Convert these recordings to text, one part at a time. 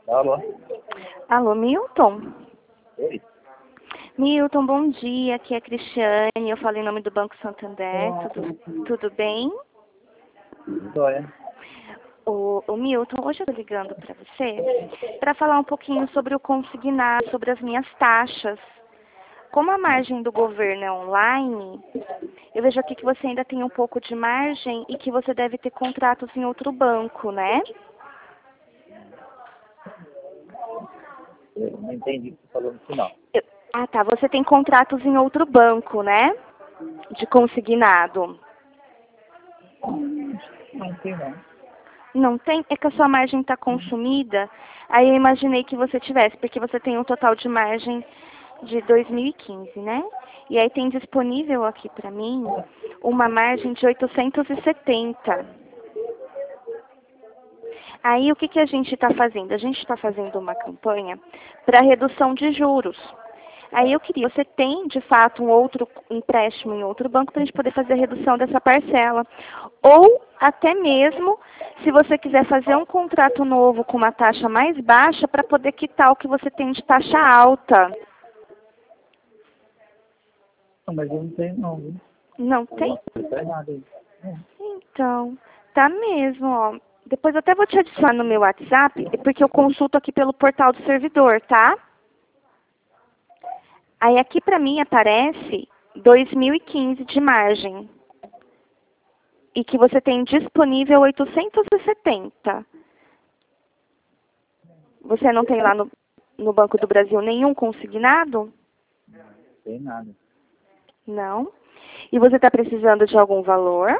Alô? Alô, Milton? Oi? Milton, bom dia. Aqui é a Cristiane. Eu falo em nome do Banco Santander. Tudo bem? Joia. O Milton, hoje eu estou ligando para você para falar um pouquinho sobre o consignado, sobre as minhas taxas. Como a margem do governo é online, eu vejo aqui que você ainda tem um pouco de margem e que você deve ter contratos em outro banco, né? Eu não entendi o que você falou no final. Ah, tá. Você tem contratos em outro banco, né? De consignado. Não tem não. Não tem? É que a sua margem está consumida. Aí eu imaginei que você tivesse, porque você tem um total de margem de 2015, né? E aí tem disponível aqui para mim uma margem de 870. Aí o que que a gente está fazendo? A gente está fazendo uma campanha para redução de juros. Aí eu queria, você tem de fato um outro empréstimo em outro banco para a gente poder fazer a redução dessa parcela. Ou até mesmo, se você quiser fazer um contrato novo com uma taxa mais baixa para poder quitar o que você tem de taxa alta. Não, mas eu não tenho não, viu? Não tem? Alguma coisa tá errada aí. Então, tá mesmo, ó. Depois eu até vou te adicionar no meu WhatsApp, porque eu consulto aqui pelo portal do servidor, tá? Aí aqui para mim aparece 2015 de margem. E que você tem disponível 870. Você não tem lá no Banco do Brasil nenhum consignado? Não tem nada. Não. E você está precisando de algum valor?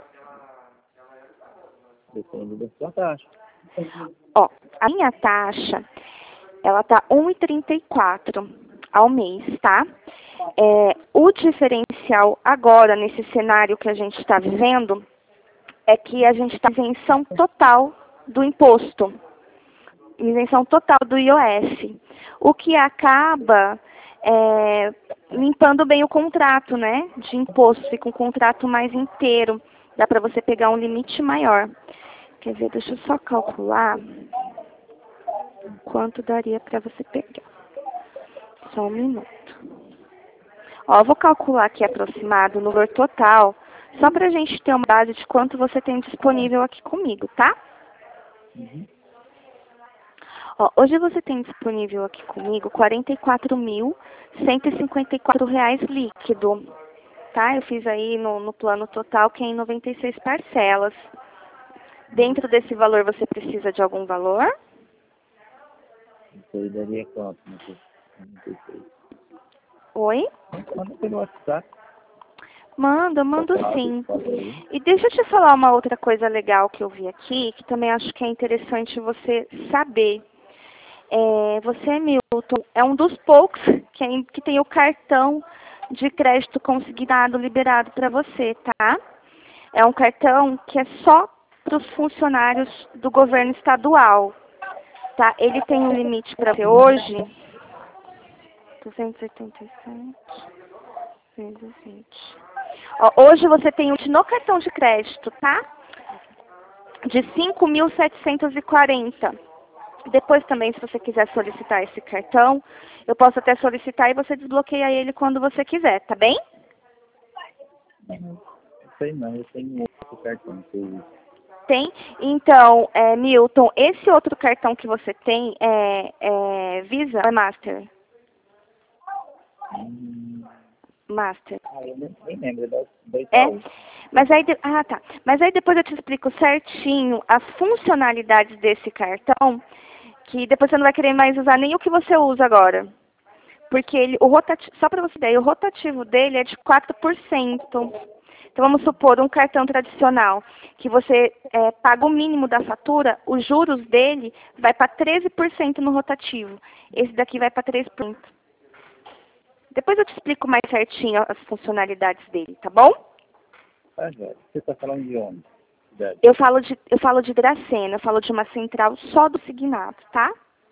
Depende da sua taxa. Ó, a minha taxa, ela tá 1,34 ao mês, tá? O diferencial agora, nesse cenário que a gente está vivendo, é que a gente está em isenção total do imposto. Isenção total do IOF. O que acaba limpando bem o contrato, né? De imposto, fica um contrato mais inteiro. Dá para você pegar um limite maior. Quer ver, deixa eu só calcular quanto daria para você pegar. Só um minuto. Ó, eu vou calcular aqui aproximado o valor total, só para a gente ter uma base de quanto você tem disponível aqui comigo, tá? Uhum. Ó, hoje você tem disponível aqui comigo R$ 44.154 líquido, tá? Eu fiz aí no plano total, que é em 96 parcelas. Dentro desse valor, você precisa de algum valor? Isso aí daria quanto? Não sei. Oi? Manda pelo WhatsApp. Mando Tocado, sim. fala aí. E deixa eu te falar uma outra coisa legal que eu vi aqui, que também acho que é interessante você saber. Você, Milton, é um dos poucos que tem o cartão de crédito consignado liberado para você, tá? É um cartão que é só para os funcionários do governo estadual, tá? Ele tem um limite para você hoje, 287 vezes 20. Ó, hoje você tem no cartão de crédito, tá? De 5.740. Depois também, se você quiser solicitar esse cartão, eu posso até solicitar e você desbloqueia ele quando você quiser, tá bem? Não sei não, eu tenho outro cartão que eu uso. Tem? Então, Milton, esse outro cartão que você tem é Visa ou é Master? Hum, Master. eu nem lembro da É? Itaú. Mas aí, tá. Mas aí depois eu te explico certinho as funcionalidades desse cartão, que depois você não vai querer mais usar nem o que você usa agora. Porque só para você ter ideia, o rotativo dele é de 4%. Então vamos supor um cartão tradicional, que você paga o mínimo da fatura, os juros dele vai para 13% no rotativo. Esse daqui vai para 3%. Depois eu te explico mais certinho as funcionalidades dele, tá bom? Tá, velho. Você tá falando de onde? Cidade? Eu falo de Dracena, eu falo de uma central só do Signado, tá?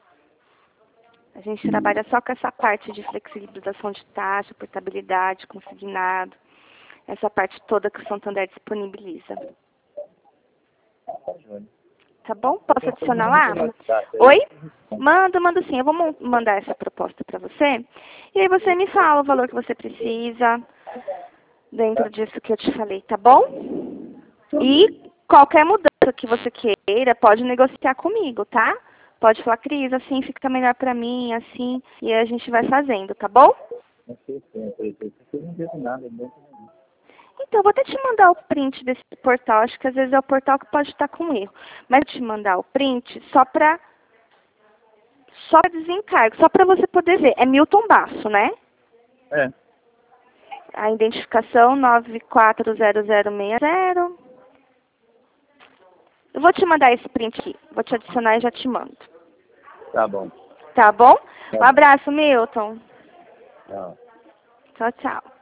A gente trabalha só com essa parte de flexibilização de taxa, portabilidade, consignado, essa parte toda que o Santander disponibiliza. Tá, Jônia. Tá bom? Posso adicionar lá? No WhatsApp, aí Oi? eu respondo. Manda sim. Eu vou mandar essa proposta para você. E aí você me fala o valor que você precisa dentro disso que eu te falei, tá bom? E qualquer mudança que você queira, pode negociar comigo, tá? Pode falar, Cris, assim fica melhor pra mim, assim, e a gente vai fazendo, tá bom? Não sei se eu não vejo nada, bem que não. Então, eu vou até te mandar o print desse portal. Acho que às vezes é o portal que pode estar com erro. Mas eu vou te mandar o print só pra desencargo, só pra você poder ver. É Milton Basso, né? É, A identificação 940060. Eu vou te mandar esse print aqui. Vou te adicionar e já te mando. tá bom. Tá bom? Tá Um bom. abraço, Milton. Tchau. Tchau, tchau.